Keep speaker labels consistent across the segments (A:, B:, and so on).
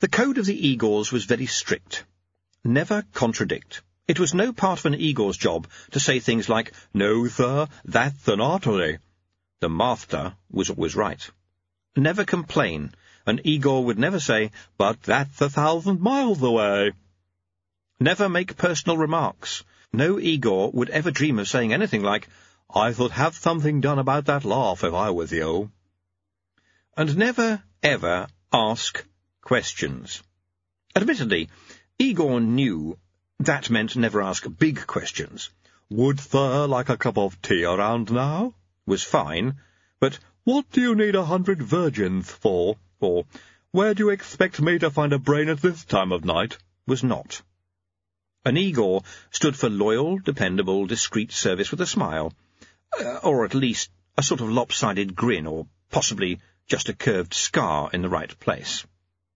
A: The code of the Igors was very strict. Never contradict. It was no part of an Igor's job to say things like, "No, sir, that's an artery." The master was always right. Never complain. An Igor would never say, "But that's 1,000 miles away." Never make personal remarks. No Igor would ever dream of saying anything like, "I should have something done about that laugh if I was you." And never, ever ask questions. Admittedly, Igor knew that meant never ask big questions. "Would sir like a cup of tea around now?" was fine, but "What do you need 100 virgins for?" or "Where do you expect me to find a brain at this time of night?" was not. An Igor stood for loyal, dependable, discreet service with a smile, or at least a sort of lopsided grin, or possibly just a curved scar in the right place.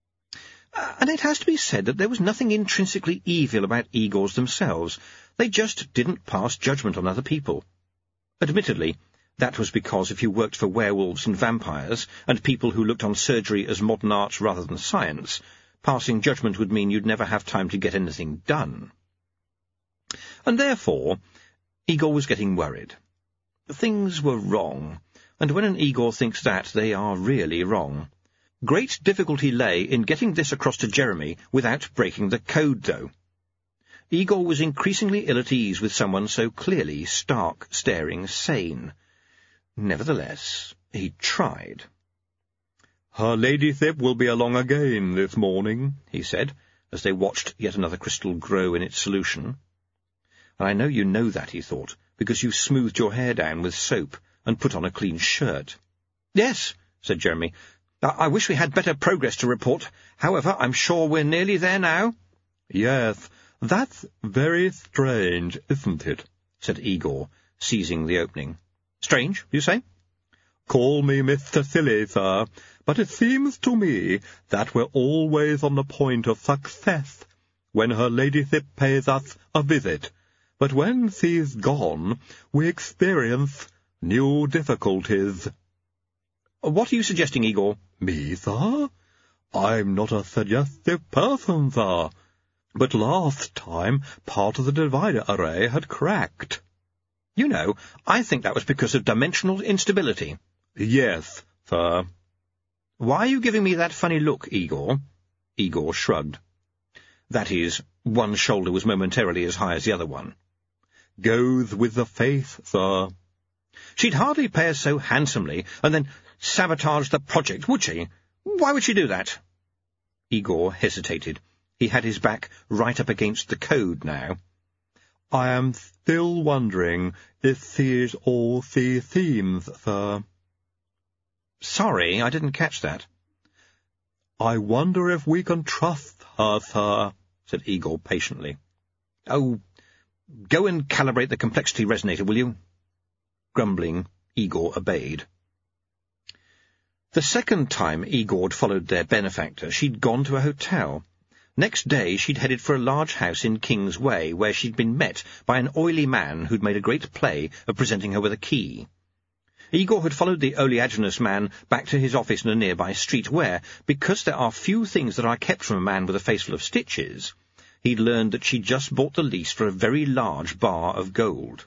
A: And it has to be said that there was nothing intrinsically evil about Igors themselves. They just didn't pass judgment on other people. Admittedly, that was because if you worked for werewolves and vampires, and people who looked on surgery as modern art rather than science, passing judgment would mean you'd never have time to get anything done. And therefore, Igor was getting worried. Things were wrong, and when an Igor thinks that, they are really wrong. Great difficulty lay in getting this across to Jeremy without breaking the code, though. Igor was increasingly ill at ease with someone so clearly stark, staring, sane. Nevertheless, he tried. "Her ladyship will be along again this morning," he said, as they watched yet another crystal grow in its solution. "And I know you know that," he thought, "because you smoothed your hair down with soap and put on a clean shirt." "Yes," said Jeremy. "I wish we had better progress to report. However, I'm sure we're nearly there now." "Yes, that's very strange, isn't it?" said Igor, seizing the opening. "Strange, you say?" "Call me Mr. Silly, sir, but it seems to me that we're always on the point of success when her ladyship pays us a visit. But when she's gone, we experience new difficulties." "What are you suggesting, Igor?" "Me, sir? I'm not a suggestive person, sir. But last time, part of the divider array had cracked." "You know, I think that was because of dimensional instability." "Yes, sir." "Why are you giving me that funny look, Igor?" Igor shrugged. That is, one shoulder was momentarily as high as the other one. "Goes with the faith, sir." "She'd hardly pay us so handsomely and then sabotage the project, would she? Why would she do that?" Igor hesitated. He had his back right up against the code now. "I am still wondering if she is all she seems, sir." "Sorry, I didn't catch that." "I wonder if we can trust her, sir," said Igor patiently. "Oh, go and calibrate the complexity resonator, will you?" Grumbling, Igor obeyed. The second time Igor'd followed their benefactor, she'd gone to a hotel. Next day she'd headed for a large house in King's Way, where she'd been met by an oily man who'd made a great play of presenting her with a key. Igor had followed the oleaginous man back to his office in a nearby street where, because there are few things that are kept from a man with a face full of stitches, he'd learned that she'd just bought the lease for a very large bar of gold.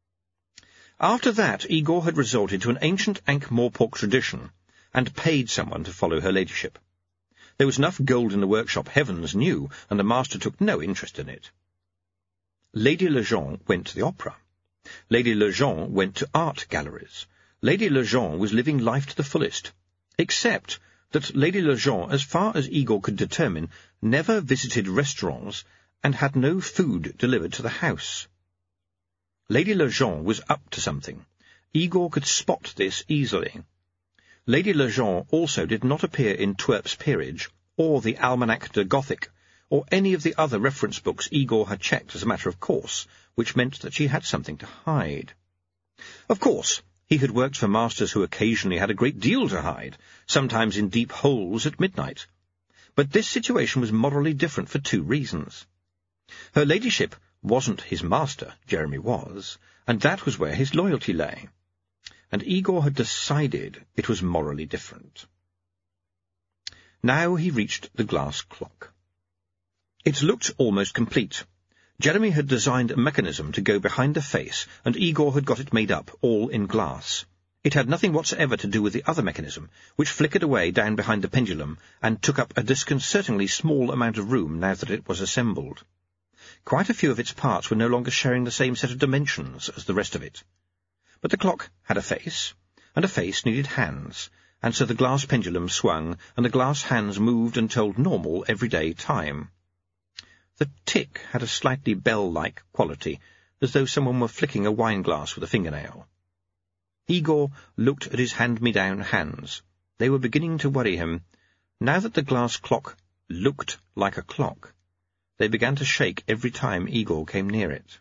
A: After that, Igor had resorted to an ancient Ankh-Morpork tradition and paid someone to follow her ladyship. There was enough gold in the workshop, heavens knew, and the master took no interest in it. Lady Lejeune went to the opera. Lady Lejeune went to art galleries. Lady Lejeune was living life to the fullest, except that Lady Lejeune, as far as Igor could determine, never visited restaurants and had no food delivered to the house. Lady Lejeune was up to something. Igor could spot this easily. Lady Lejeune also did not appear in Twerp's Peerage, or the Almanach de Gothic, or any of the other reference books Igor had checked as a matter of course, which meant that she had something to hide. Of course, he had worked for masters who occasionally had a great deal to hide, sometimes in deep holes at midnight. But this situation was morally different for two reasons. Her ladyship wasn't his master, Jeremy was, and that was where his loyalty lay. And Igor had decided it was morally different. Now he reached the glass clock. It looked almost complete. Jeremy had designed a mechanism to go behind the face, and Igor had got it made up, all in glass. It had nothing whatsoever to do with the other mechanism, which flickered away down behind the pendulum and took up a disconcertingly small amount of room now that it was assembled. Quite a few of its parts were no longer sharing the same set of dimensions as the rest of it. But the clock had a face, and a face needed hands, and so the glass pendulum swung, and the glass hands moved and told normal, everyday time. The tick had a slightly bell-like quality, as though someone were flicking a wine-glass with a fingernail. Igor looked at his hand-me-down hands. They were beginning to worry him. Now that the glass clock looked like a clock, they began to shake every time Igor came near it.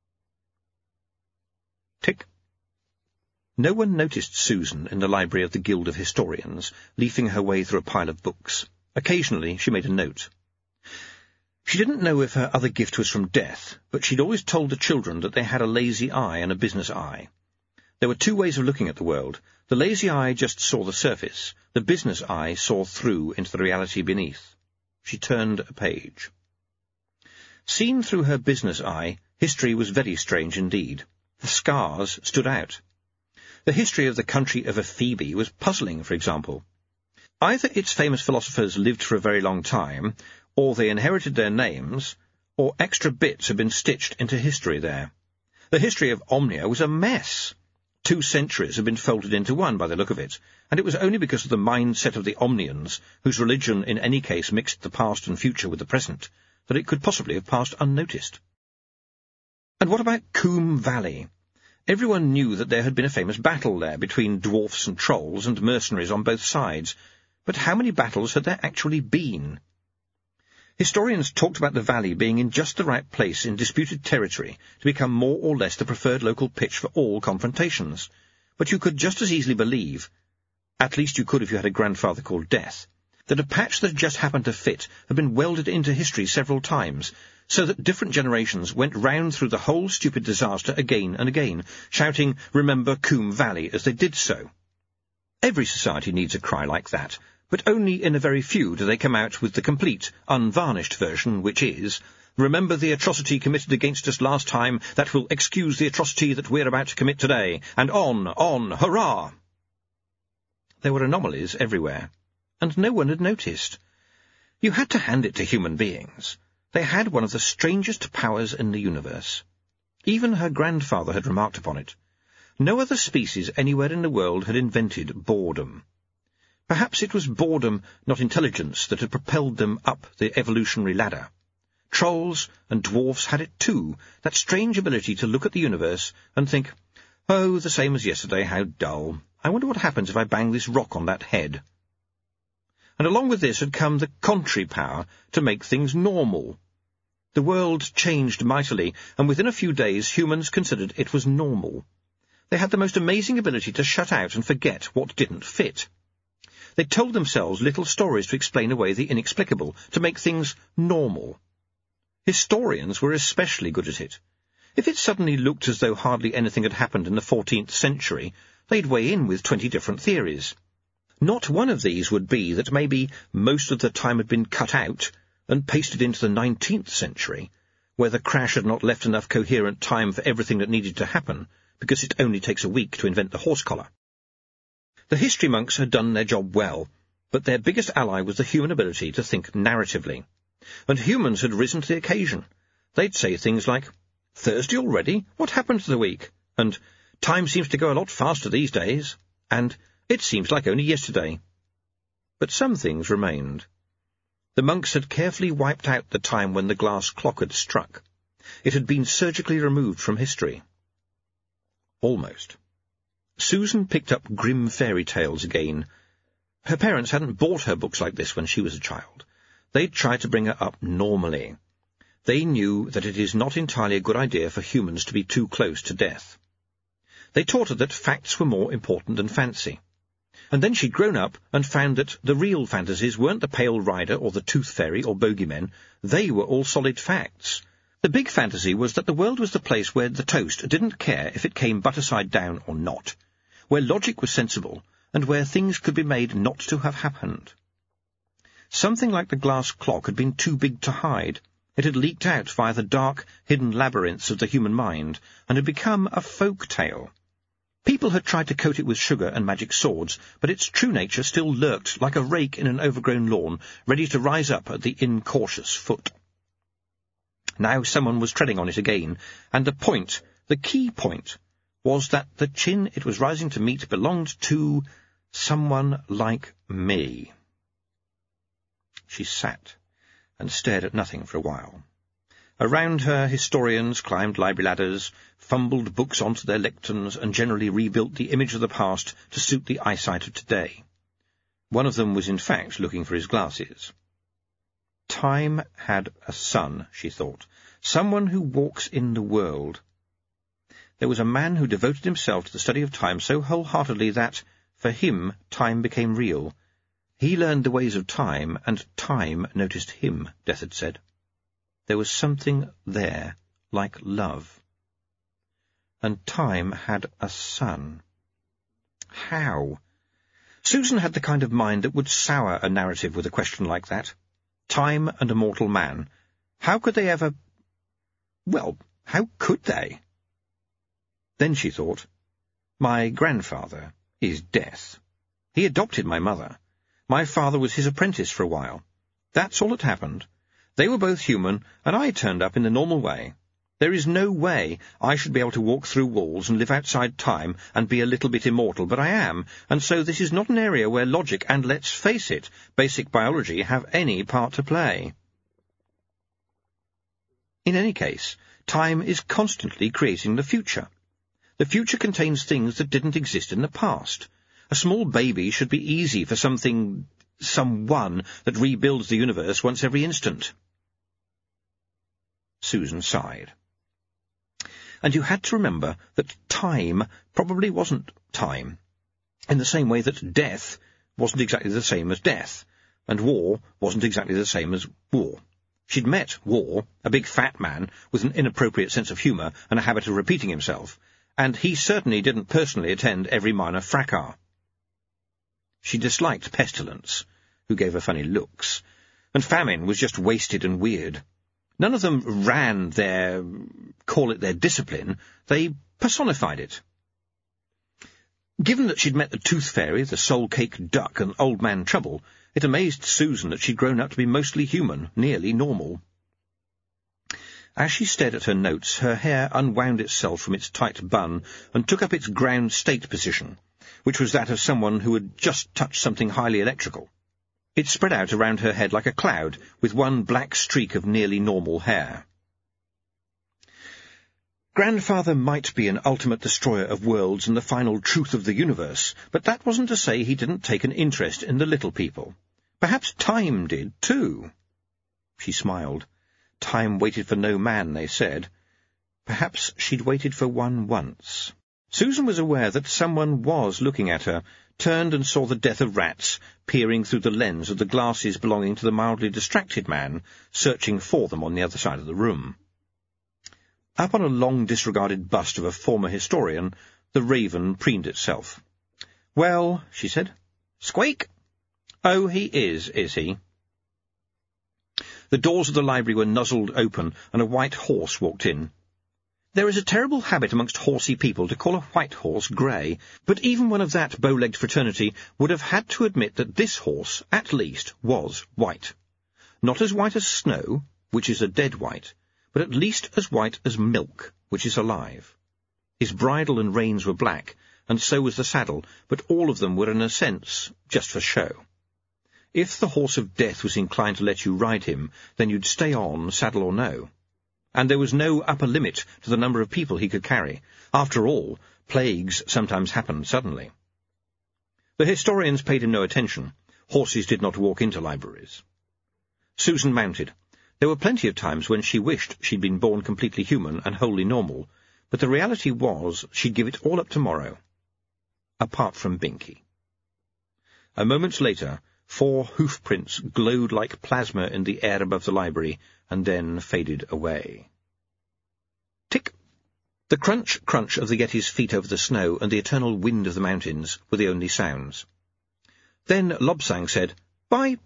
A: Tick. No one noticed Susan in the library of the Guild of Historians, leafing her way through a pile of books. Occasionally she made a note. She didn't know if her other gift was from death, but she'd always told the children that they had a lazy eye and a business eye. There were two ways of looking at the world. The lazy eye just saw the surface. The business eye saw through into the reality beneath. She turned a page. Seen through her business eye, history was very strange indeed. The scars stood out. The history of the country of Ephebi was puzzling, for example. Either its famous philosophers lived for a very long time, or they inherited their names, or extra bits had been stitched into history there. The history of Omnia was a mess. 2 centuries had been folded into one by the look of it, and it was only because of the mindset of the Omnians, whose religion in any case mixed the past and future with the present, that it could possibly have passed unnoticed. And what about Coombe Valley? Everyone knew that there had been a famous battle there between dwarfs and trolls and mercenaries on both sides, but how many battles had there actually been? Historians talked about the valley being in just the right place in disputed territory to become more or less the preferred local pitch for all confrontations, but you could just as easily believe, at least you could if you had a grandfather called Death, that a patch that just happened to fit had been welded into history several times, so that different generations went round through the whole stupid disaster again and again, shouting, "Remember Coombe Valley," as they did so. Every society needs a cry like that, but only in a very few do they come out with the complete, unvarnished version, which is, "Remember the atrocity committed against us last time, that will excuse the atrocity that we're about to commit today, and on, hurrah!" There were anomalies everywhere, and no one had noticed. You had to hand it to human beings. They had one of the strangest powers in the universe. Even her grandfather had remarked upon it. No other species anywhere in the world had invented boredom. Perhaps it was boredom, not intelligence, that had propelled them up the evolutionary ladder. Trolls and dwarfs had it too, that strange ability to look at the universe and think, "Oh, the same as yesterday, how dull. I wonder what happens if I bang this rock on that head." And along with this had come the contrary power to make things normal. The world changed mightily, and within a few days humans considered it was normal. They had the most amazing ability to shut out and forget what didn't fit. They told themselves little stories to explain away the inexplicable, to make things normal. Historians were especially good at it. If it suddenly looked as though hardly anything had happened in the 14th century, they'd weigh in with 20 different theories. Not one of these would be that maybe most of the time had been cut out and pasted into the 19th century, where the crash had not left enough coherent time for everything that needed to happen, because it only takes a week to invent the horse collar. The history monks had done their job well, but their biggest ally was the human ability to think narratively. And humans had risen to the occasion. They'd say things like, "Thursday already? What happened to the week?" And "Time seems to go a lot faster these days," and "It seems like only yesterday." But some things remained. The monks had carefully wiped out the time when the glass clock had struck. It had been surgically removed from history. Almost. Susan picked up grim fairy tales again. Her parents hadn't bought her books like this when she was a child. They'd tried to bring her up normally. They knew that it is not entirely a good idea for humans to be too close to death. They taught her that facts were more important than fancy. And then she'd grown up and found that the real fantasies weren't the Pale Rider or the Tooth Fairy or bogeymen. They were all solid facts. The big fantasy was that the world was the place where the toast didn't care if it came butter side down or not, where logic was sensible, and where things could be made not to have happened. Something like the glass clock had been too big to hide. It had leaked out via the dark, hidden labyrinths of the human mind, and had become a folk tale. People had tried to coat it with sugar and magic swords, but its true nature still lurked like a rake in an overgrown lawn, ready to rise up at the incautious foot. Now someone was treading on it again, and the key point, was that the chin it was rising to meet belonged to someone like me. She sat and stared at nothing for a while. Around her, historians climbed library ladders, fumbled books onto their lecterns, and generally rebuilt the image of the past to suit the eyesight of today. One of them was in fact looking for his glasses. Time had a son, she thought, someone who walks in the world. There was a man who devoted himself to the study of time so wholeheartedly that, for him, time became real. He learned the ways of time, and time noticed him, Death had said. There was something there, like love. And time had a son. How? Susan had the kind of mind that would sour a narrative with a question like that. Time and a mortal man. How could they ever... Well, how could they? Then she thought, my grandfather is Death. He adopted my mother. My father was his apprentice for a while. That's all that happened. They were both human, and I turned up in the normal way. There is no way I should be able to walk through walls and live outside time and be a little bit immortal, but I am, and so this is not an area where logic and, let's face it, basic biology have any part to play. In any case, time is constantly creating the future. The future contains things that didn't exist in the past. A small baby should be easy for someone that rebuilds the universe once every instant. Susan sighed. And you had to remember that time probably wasn't time, in the same way that death wasn't exactly the same as death, and war wasn't exactly the same as war. She'd met War, a big fat man with an inappropriate sense of humour and a habit of repeating himself, and he certainly didn't personally attend every minor fracas. She disliked Pestilence, who gave her funny looks, and Famine was just wasted and weird. None of them ran their discipline, they personified it. Given that she'd met the Tooth Fairy, the Soul-Cake Duck, and Old Man Trouble, it amazed Susan that she'd grown up to be mostly human, nearly normal. As she stared at her notes, her hair unwound itself from its tight bun and took up its ground state position, which was that of someone who had just touched something highly electrical. It spread out around her head like a cloud, with one black streak of nearly normal hair. Grandfather might be an ultimate destroyer of worlds and the final truth of the universe, but that wasn't to say he didn't take an interest in the little people. Perhaps time did, too. She smiled. Time waited for no man, they said. Perhaps she'd waited for one once. Susan was aware that someone was looking at her, turned and saw the death of rats, peering through the lens of the glasses belonging to the mildly distracted man, searching for them on the other side of the room. Up on a long-disregarded bust of a former historian, the raven preened itself. "Well," she said. "Squeak! Oh, he is he?" The doors of the library were nuzzled open, and a white horse walked in. There is a terrible habit amongst horsey people to call a white horse grey, but even one of that bow-legged fraternity would have had to admit that this horse, at least, was white. Not as white as snow, which is a dead white, but at least as white as milk, which is alive. His bridle and reins were black, and so was the saddle, but all of them were in a sense just for show. If the horse of death was inclined to let you ride him, then you'd stay on, saddle or no. And there was no upper limit to the number of people he could carry. After all, plagues sometimes happened suddenly. The historians paid him no attention. Horses did not walk into libraries. Susan mounted. There were plenty of times when she wished she'd been born completely human and wholly normal, but the reality was she'd give it all up tomorrow. Apart from Binky. A moment later, 4 hoof-prints glowed like plasma in the air above the library, and then faded away. Tick! The crunch of the Yeti's feet over the snow and the eternal wind of the mountains were the only sounds. Then Lobsang said, "Bye,"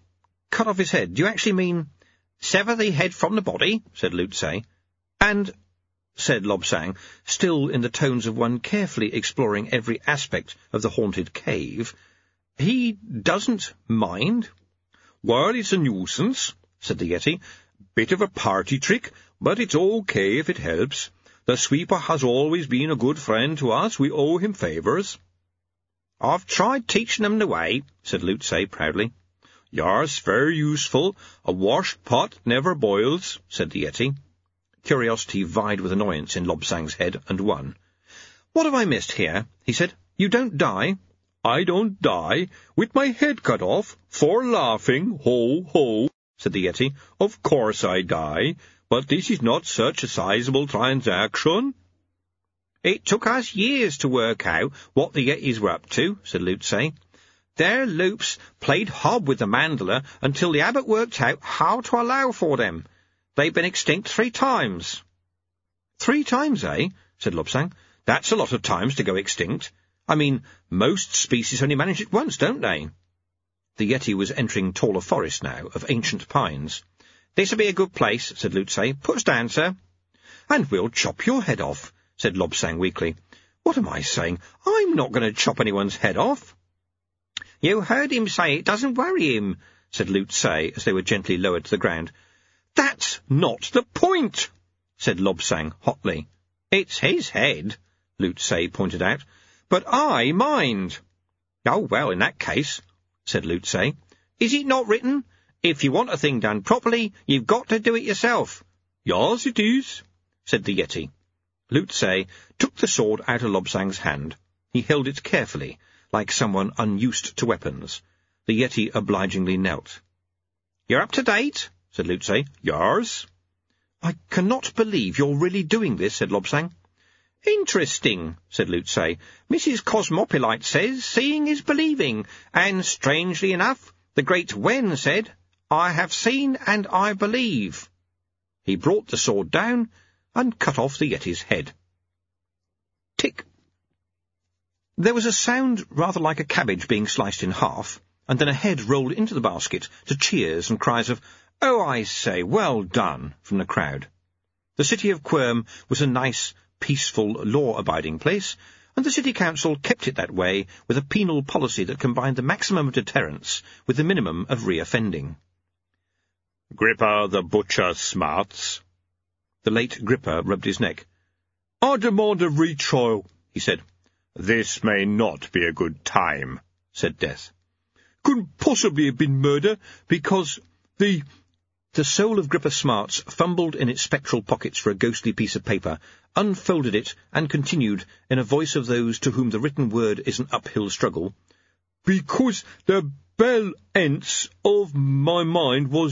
A: Cut off his head. Do you actually mean sever the head from the body? Said Lutze. And, said Lobsang, still in the tones of one carefully exploring every aspect of the haunted cave, he doesn't mind? Well, it's a nuisance, said the Yeti. Bit of a party trick, but it's okay if it helps. The sweeper has always been a good friend to us. We owe him favours. I've tried teaching him the way, said Lutze proudly. Yes, very useful. A washed pot never boils, said the Yeti. Curiosity vied with annoyance in Lobsang's head, and won. What have I missed here? He said. You don't die? I don't die. With my head cut off, for laughing, ho, ho, said the Yeti. Of course I die, but this is not such a sizable transaction. It took us years to work out what the Yetis were up to, said Lutze. Their loops played hob with the mandala until the abbot worked out how to allow for them. They've been extinct 3 times. 3 times, eh? Said Lobsang. That's a lot of times to go extinct. I mean, most species only manage it once, don't they? The Yeti was entering taller forest now, of ancient pines. This'll be a good place, said Lutze. Put us down, sir. And we'll chop your head off, said Lobsang weakly. What am I saying? I'm not going to chop anyone's head off. You heard him say it doesn't worry him, said Lutze, as they were gently lowered to the ground. That's not the point, said Lobsang hotly. It's his head, Lutze pointed out, but I mind. Oh, well, in that case, said Lutze. Is it not written? If you want a thing done properly, you've got to do it yourself. Yes, it is, said the Yeti. Lutze took the sword out of Lobsang's hand. He held it carefully, like someone unused to weapons. The Yeti obligingly knelt. You're up to date, said Lutze. Yours? I cannot believe you're really doing this, said Lobsang. Interesting, said Lutze. Mrs. Cosmopolite says seeing is believing, and strangely enough, the great Wen said, I have seen and I believe. He brought the sword down and cut off the Yeti's head. Tick. There was a sound rather like a cabbage being sliced in half, and then a head rolled into the basket to cheers and cries of, Oh, I say, well done, from the crowd. The city of Quirm was a nice, peaceful, law-abiding place, and the city council kept it that way with a penal policy that combined the maximum of deterrence with the minimum of re-offending. Gripper the butcher smarts. The late Gripper rubbed his neck. I demand a retrial, he said. This may not be a good time, said Death. Couldn't possibly have been murder, because the soul of Gripper Smarts fumbled in its spectral pockets for a ghostly piece of paper, unfolded it, and continued, in a voice of those to whom the written word is an uphill struggle, because the balance of my mind was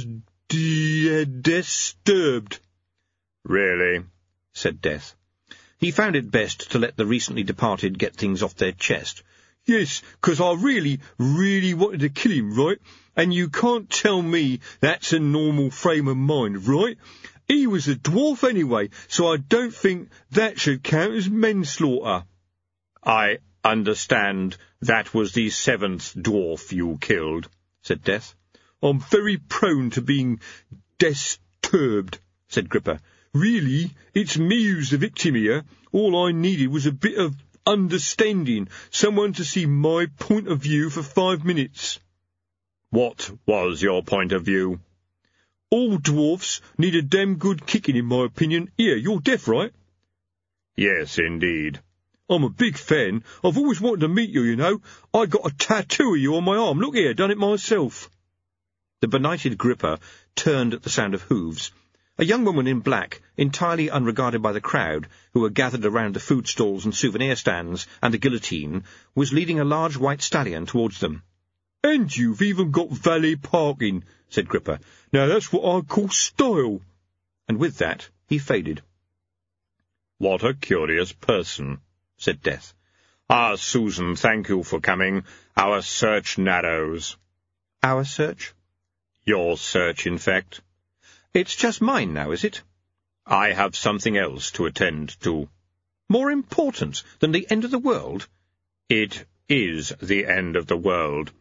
A: disturbed. Really, said Death. He found it best to let the recently departed get things off their chest. Yes, 'cause I really wanted to kill him, right? And you can't tell me that's a normal frame of mind, right? He was a dwarf anyway, so I don't think that should count as manslaughter. I understand that was the 7th dwarf you killed, said Death. I'm very prone to being disturbed, said Gripper. Really, it's me who's the victim here. All I needed was a bit of understanding, someone to see my point of view for 5 minutes. What was your point of view? All dwarfs need a damn good kicking, in my opinion. Here, you're deaf, right? Yes, indeed. I'm a big fan. I've always wanted to meet you, you know. I got a tattoo of you on my arm. Look here, done it myself. The benighted Gripper turned at the sound of hooves. A young woman in black, entirely unregarded by the crowd, who were gathered around the food stalls and souvenir stands and a guillotine, was leading a large white stallion towards them. And you've even got valet parking, said Gripper. Now that's what I call style. And with that he faded. What a curious person, said Death. Ah, Susan, thank you for coming. Our search narrows. Our search? Your search, in fact. It's just mine now, is it? I have something else to attend to. More important than the end of the world? It is the end of the world.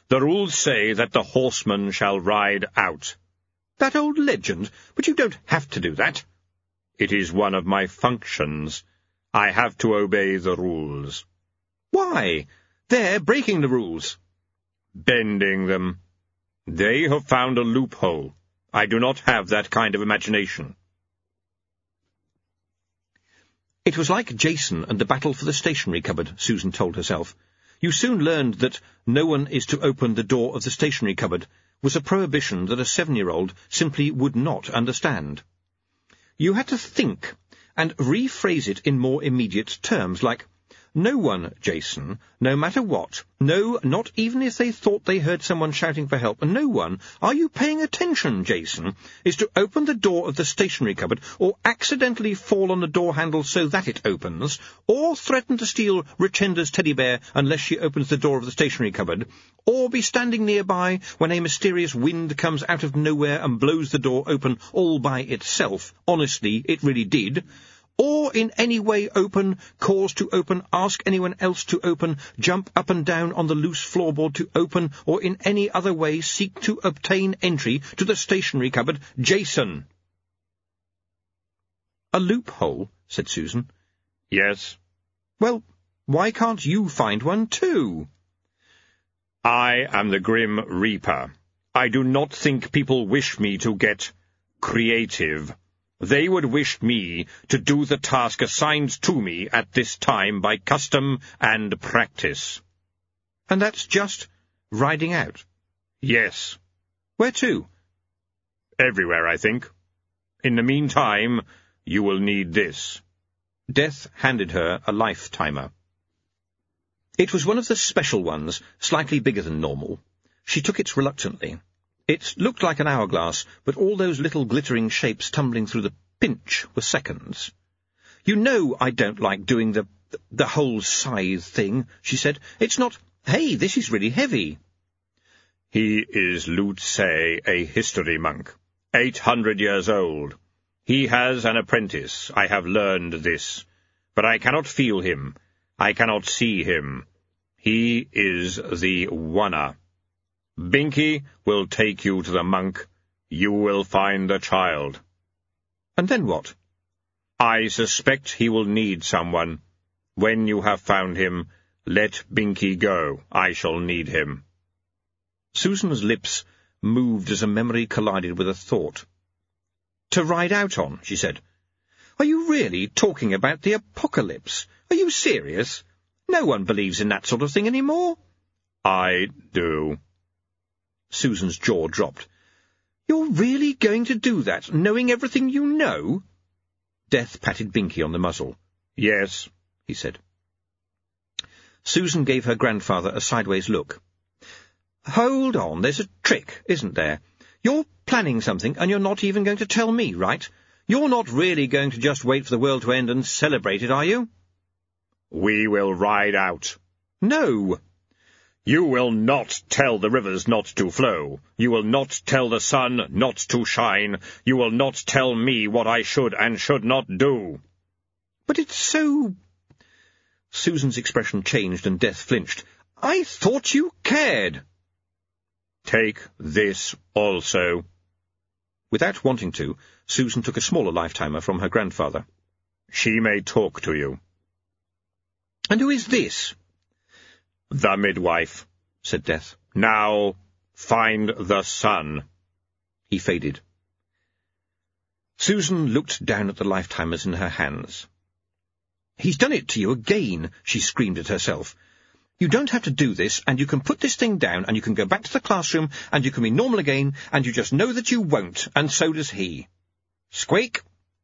B: The rules say that the horseman shall ride out.
A: That old legend, but you don't have to do that.
B: It is one of my functions. I have to obey the rules.
A: Why? They're breaking the rules.
B: Bending them. They have found a loophole. I do not have that kind of imagination.
A: It was like Jason and the battle for the stationery cupboard, Susan told herself. You soon learned that no one is to open the door of the stationery cupboard was a prohibition that a 7-year-old simply would not understand. You had to think and rephrase it in more immediate terms, like, no one, Jason, no matter what, no, not even if they thought they heard someone shouting for help, and no one, are you paying attention, Jason, is to open the door of the stationery cupboard, or accidentally fall on the door handle so that it opens, or threaten to steal Richenda's teddy bear unless she opens the door of the stationery cupboard, or be standing nearby when a mysterious wind comes out of nowhere and blows the door open all by itself. Honestly, it really did. Or in any way open, cause to open, ask anyone else to open, jump up and down on the loose floorboard to open, or in any other way seek to obtain entry to the stationery cupboard, Jason. A loophole, said Susan.
B: Yes.
A: Well, why can't you find one too?
B: I am the Grim Reaper. I do not think people wish me to get creative. They would wish me to do the task assigned to me at this time by custom and practice.
A: And that's just riding out?
B: Yes.
A: Where to?
B: Everywhere, I think. In the meantime, you will need this.
A: Death handed her a life-timer. It was one of the special ones, slightly bigger than normal. She took it reluctantly. It looked like an hourglass, but all those little glittering shapes tumbling through the pinch were seconds. You know I don't like doing the whole scythe thing, she said. It's not, hey, this is really heavy.
B: He is Lutze, a history monk, 800 years old. He has an apprentice, I have learned this, but I cannot feel him. I cannot see him. He is the Oner. Binky will take you to the monk. You will find the child.
A: And then what?
B: I suspect he will need someone. When you have found him, let Binky go. I shall need him.
A: Susan's lips moved as a memory collided with a thought. To ride out on, she said. Are you really talking about the apocalypse? Are you serious? No one believes in that sort of thing anymore.
B: I do.
A: Susan's jaw dropped. You're really going to do that, knowing everything you know? Death patted Binky on the muzzle.
B: Yes,
A: he said. Susan gave her grandfather a sideways look. Hold on, there's a trick, isn't there? You're planning something, and you're not even going to tell me, right? You're not really going to just wait for the world to end and celebrate it, are you?
B: We will ride out.
A: No.
B: You will not tell the rivers not to flow. You will not tell the sun not to shine. You will not tell me what I should and should not do.
A: But it's so... Susan's expression changed and Death flinched. I thought you cared.
B: Take this also.
A: Without wanting to, Susan took a smaller life-timer from her grandfather.
B: She may talk to you.
A: And who is this?
B: The midwife,
A: said Death.
B: Now, find the sun.
A: He faded. Susan looked down at the life-timers in her hands. He's done it to you again, she screamed at herself. You don't have to do this, and you can put this thing down, and you can go back to the classroom, and you can be normal again, and you just know that you won't, and so does he. Squeak!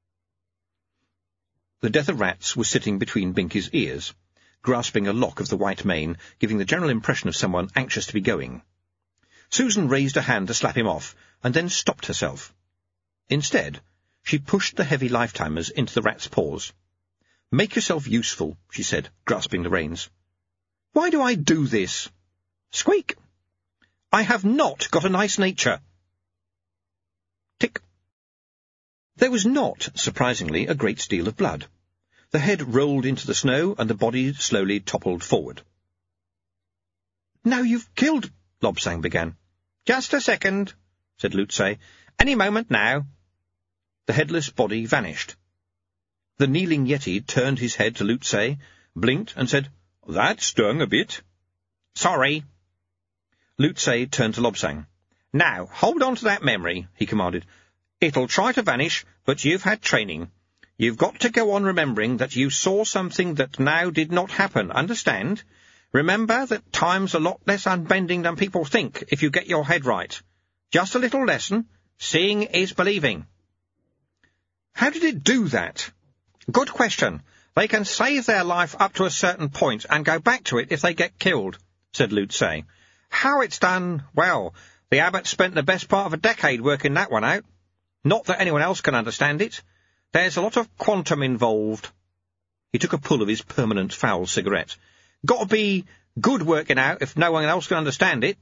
A: The Death of Rats was sitting between Binky's ears, grasping a lock of the white mane, giving the general impression of someone anxious to be going. Susan raised a hand to slap him off, and then stopped herself. Instead, she pushed the heavy life-timers into the rat's paws. Make yourself useful, she said, grasping the reins. Why do I do this? Squeak! I have not got a nice nature. Tick. There was not, surprisingly, a great deal of blood. The head rolled into the snow, and the body slowly toppled forward. Now you've killed Lobsang began. "Just a second," said Lutze. "Any moment now." The headless body vanished. The kneeling Yeti turned his head to Lutze, blinked, and said, "That stung a bit." "Sorry." Lutze turned to Lobsang. "Now, hold on to that memory," he commanded. "It'll try to vanish, but you've had training. You've got to go on remembering that you saw something that now did not happen, understand? Remember that time's a lot less unbending than people think if you get your head right. Just a little lesson. Seeing is believing." "How did it do that?" "Good question. They can save their life up to a certain point and go back to it if they get killed," said Lutze. "How it's done, well, the abbot spent the best part of a decade working that one out. Not that anyone else can understand it. There's a lot of quantum involved." He took a pull of his permanent foul cigarette. "Got to be good working out if no one else can understand it."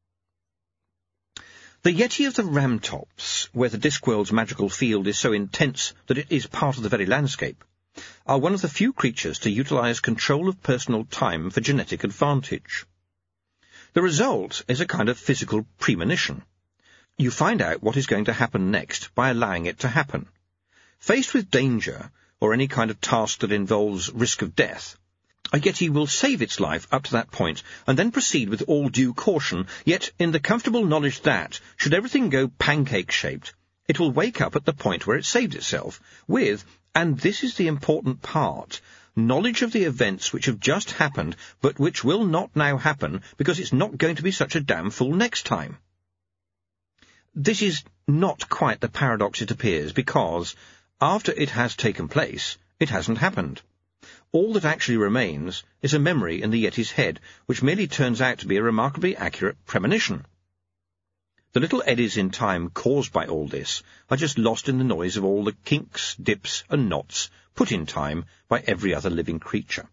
A: The Yeti of the Ramtops, where the Discworld's magical field is so intense that it is part of the very landscape, are one of the few creatures to utilize control of personal time for genetic advantage. The result is a kind of physical premonition. You find out what is going to happen next by allowing it to happen. Faced with danger, or any kind of task that involves risk of death, a Yeti will save its life up to that point, and then proceed with all due caution, yet in the comfortable knowledge that, should everything go pancake-shaped, it will wake up at the point where it saved itself, with, and this is the important part, knowledge of the events which have just happened, but which will not now happen, because it's not going to be such a damn fool next time. This is not quite the paradox it appears, because, after it has taken place, it hasn't happened. All that actually remains is a memory in the Yeti's head, which merely turns out to be a remarkably accurate premonition. The little eddies in time caused by all this are just lost in the noise of all the kinks, dips, and knots put in time by every other living creature.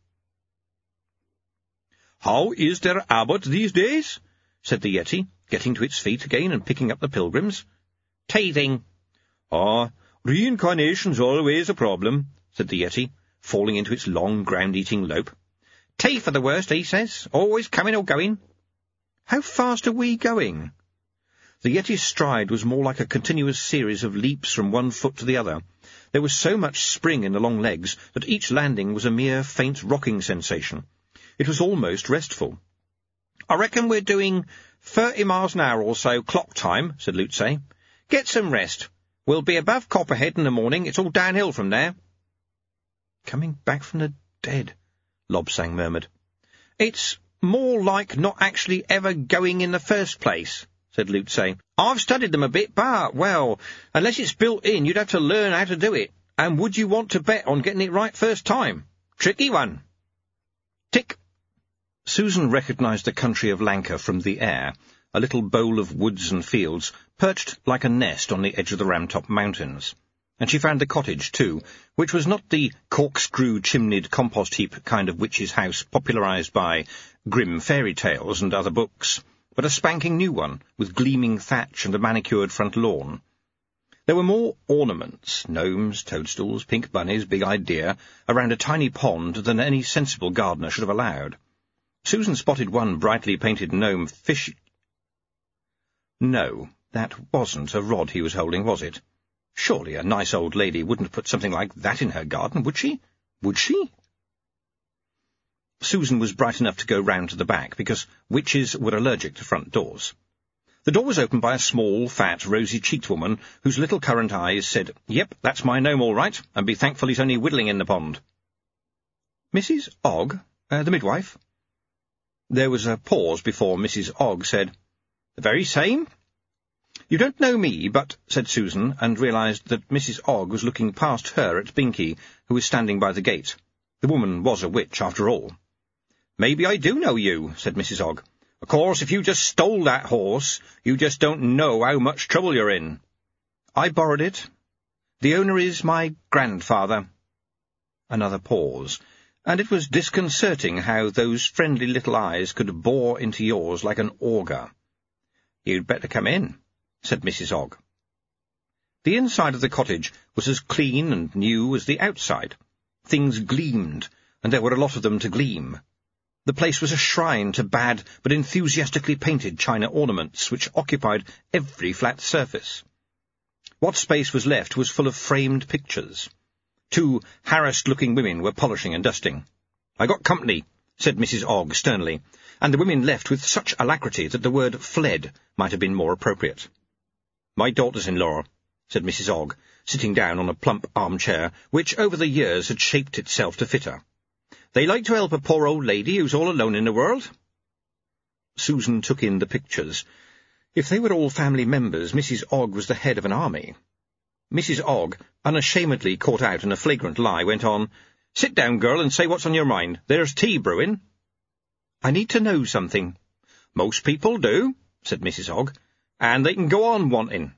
A: "How is der abbot these days?" said the Yeti, getting to its feet again and picking up the pilgrims. "Teething." "Ah, reincarnation's always a problem," said the Yeti, falling into its long ground-eating lope. "Teeth are the worst, he says, always coming or going." "How fast are we going?" The Yeti's stride was more like a continuous series of leaps from one foot to the other. There was so much spring in the long legs that each landing was a mere faint rocking sensation. It was almost restful. "I reckon we're doing 30 miles an hour or so clock time," said Lutze. "Get some rest. We'll be above Copperhead in the morning. It's all downhill from there." "Coming back from the dead," Lobsang murmured. "It's more like not actually ever going in the first place," said Lutze. "I've studied them a bit, but, well, unless it's built in, you'd have to learn how to do it. And would you want to bet on getting it right first time? Tricky one." Tick. Susan recognised the country of Lanka from the air, a little bowl of woods and fields, perched like a nest on the edge of the Ramtop Mountains. And she found the cottage, too, which was not the corkscrew-chimneyed compost-heap kind of witch's house popularised by grim fairy tales and other books, but a spanking new one, with gleaming thatch and a manicured front lawn. There were more ornaments, gnomes, toadstools, pink bunnies, big-eyed deer, around a tiny pond than any sensible gardener should have allowed. Susan spotted one brightly painted gnome fish... No, that wasn't a rod he was holding, was it? Surely a nice old lady wouldn't put something like that in her garden, would she? Would she? Susan was bright enough to go round to the back, because witches were allergic to front doors. The door was opened by a small, fat, rosy-cheeked woman, whose little currant eyes said, "Yep, that's my gnome all right, and be thankful he's only whittling in the pond." "Mrs. Ogg, the midwife?" There was a pause before Mrs. Ogg said, "The very same." "You don't know me, but," said Susan, and realised that Mrs. Ogg was looking past her at Binky, who was standing by the gate. The woman was a witch, after all. "Maybe I do know you," said Mrs. Ogg. "Of course, if you just stole that horse, you just don't know how much trouble you're in." "I borrowed it. The owner is my grandfather." Another pause, and it was disconcerting how those friendly little eyes could bore into yours like an auger. "You'd better come in," said Mrs. Ogg. The inside of the cottage was as clean and new as the outside. Things gleamed, and there were a lot of them to gleam. The place was a shrine to bad but enthusiastically painted china ornaments which occupied every flat surface. What space was left was full of framed pictures. 2 harassed-looking women were polishing and dusting. "I got company," said Mrs. Ogg sternly, and the women left with such alacrity that the word fled might have been more appropriate. "My daughters-in-law," said Mrs. Ogg, sitting down on a plump armchair which over the years had shaped itself to fit her. "They like to help a poor old lady who's all alone in the world." Susan took in the pictures. If they were all family members, Mrs. Ogg was the head of an army. Mrs. Ogg, unashamedly caught out in a flagrant lie, went on, "Sit down, girl, and say what's on your mind. There's tea brewing." "I need to know something." "Most people do," said Mrs. Ogg, "and they can go on wanting."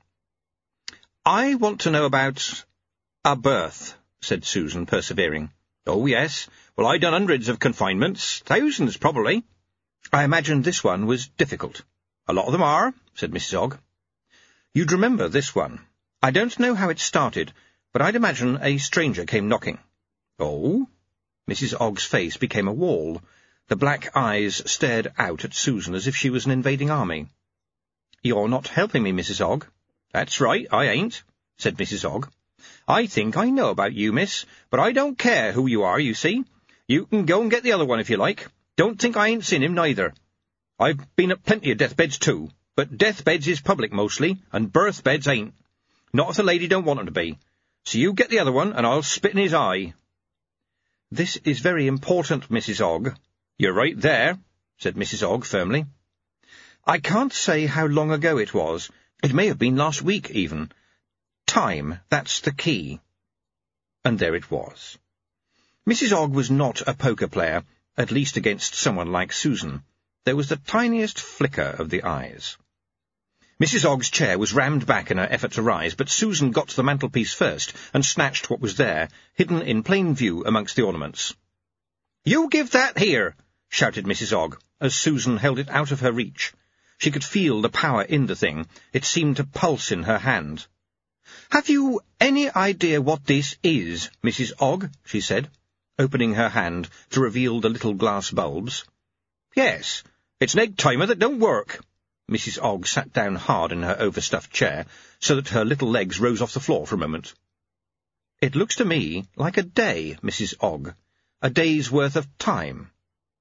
A: "I want to know about a birth," said Susan, persevering. "Oh, yes. Well, I done hundreds of confinements, thousands, probably." "I imagined this one was difficult." "A lot of them are," said Mrs. Ogg. "You'd remember this one. I don't know how it started, but I'd imagine a stranger came knocking." "Oh?" Mrs. Ogg's face became a wall. The black eyes stared out at Susan as if she was an invading army. "You're not helping me, Mrs. Ogg." "That's right, I ain't," said Mrs. Ogg. "I think I know about you, miss, but I don't care who you are, you see. You can go and get the other one if you like. Don't think I ain't seen him, neither. I've been at plenty of deathbeds, too, but deathbeds is public mostly, and birthbeds ain't. Not if the lady don't want 'em to be. So you get the other one, and I'll spit in his eye." "This is very important, Mrs. Ogg." "You're right there," said Mrs. Ogg firmly. "I can't say how long ago it was. It may have been last week, even. Time, that's the key." And there it was. Mrs. Ogg was not a poker player, at least against someone like Susan. There was the tiniest flicker of the eyes. Mrs. Ogg's chair was rammed back in her effort to rise, but Susan got to the mantelpiece first and snatched what was there, hidden in plain view amongst the ornaments. "You give that here!" shouted Mrs. Ogg, as Susan held it out of her reach. She could feel the power in the thing. It seemed to pulse in her hand. "Have you any idea what this is, Mrs. Ogg?" she said, opening her hand to reveal the little glass bulbs. "Yes, it's an egg-timer that don't work." Mrs. Ogg sat down hard in her overstuffed chair, so that her little legs rose off the floor for a moment. "It looks to me like a day, Mrs. Ogg. A day's worth of time."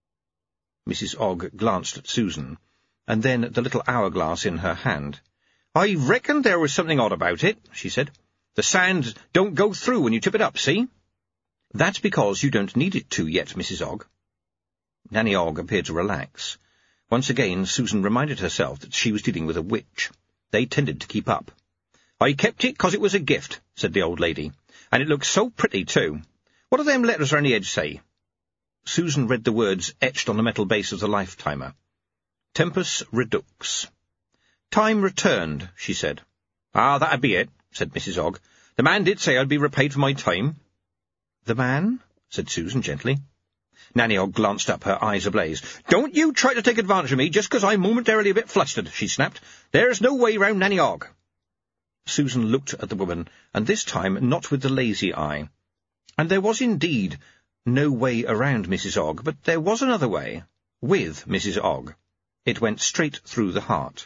A: Mrs. Ogg glanced at Susan, and then at the little hourglass in her hand. "I reckoned there was something odd about it," she said. "The sand don't go through when you tip it up, see?" "That's because you don't need it to yet, Mrs. Ogg." Nanny Ogg appeared to relax. Once again Susan reminded herself that she was dealing with a witch. They tended to keep up. "I kept it 'cause it was a gift," said the old lady. "And it looks so pretty, too. What do them letters on the edge say?" Susan read the words etched on the metal base of the life-timer. "Tempus Redux." "Time returned," she said. "Ah, that'd be it," said Mrs. Ogg. "The man did say I'd be repaid for my time." "The man?" said Susan gently. Nanny Ogg glanced up, her eyes ablaze. "Don't you try to take advantage of me just 'cause I'm momentarily a bit flustered," she snapped. "There's no way round Nanny Ogg." Susan looked at the woman, and this time not with the lazy eye. And there was indeed no way around Mrs. Ogg, but there was another way, with Mrs. Ogg. It went straight through the heart.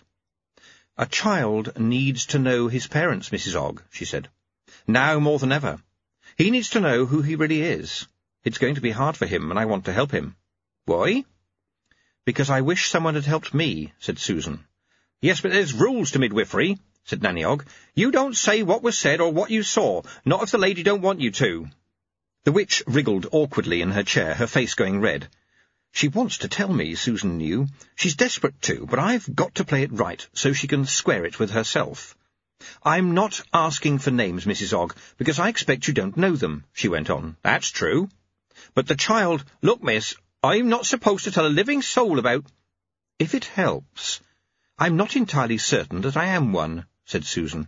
A: "A child needs to know his parents, Mrs. Ogg," she said. "Now more than ever. He needs to know who he really is. It's going to be hard for him, and I want to help him." "Why?" "Because I wish someone had helped me," said Susan. "Yes, but there's rules to midwifery," said Nanny Ogg. "You don't say what was said or what you saw, not if the lady don't want you to." The witch wriggled awkwardly in her chair, her face going red. "She wants to tell me," Susan knew. "She's desperate to, but I've got to play it right, so she can square it with herself." "I'm not asking for names, Mrs. Ogg, because I expect you don't know them," she went on. "That's true. But the child— Look, miss, I'm not supposed to tell a living soul about—" "If it helps. I'm not entirely certain that I am one," said Susan.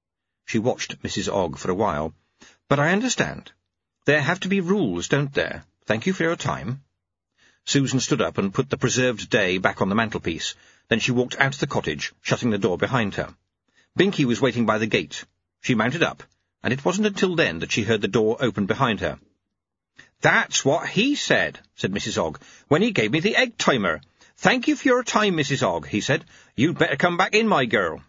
A: She watched Mrs. Ogg for a while. "But I understand. There have to be rules, don't there? Thank you for your time." Susan stood up and put the preserved day back on the mantelpiece. Then she walked out of the cottage, shutting the door behind her. Binky was waiting by the gate. She mounted up, and it wasn't until then that she heard the door open behind her. "That's what he said," said Mrs. Ogg, "when he gave me the egg timer. 'Thank you for your time, Mrs. Ogg,' he said. 'You'd better come back in, my girl.'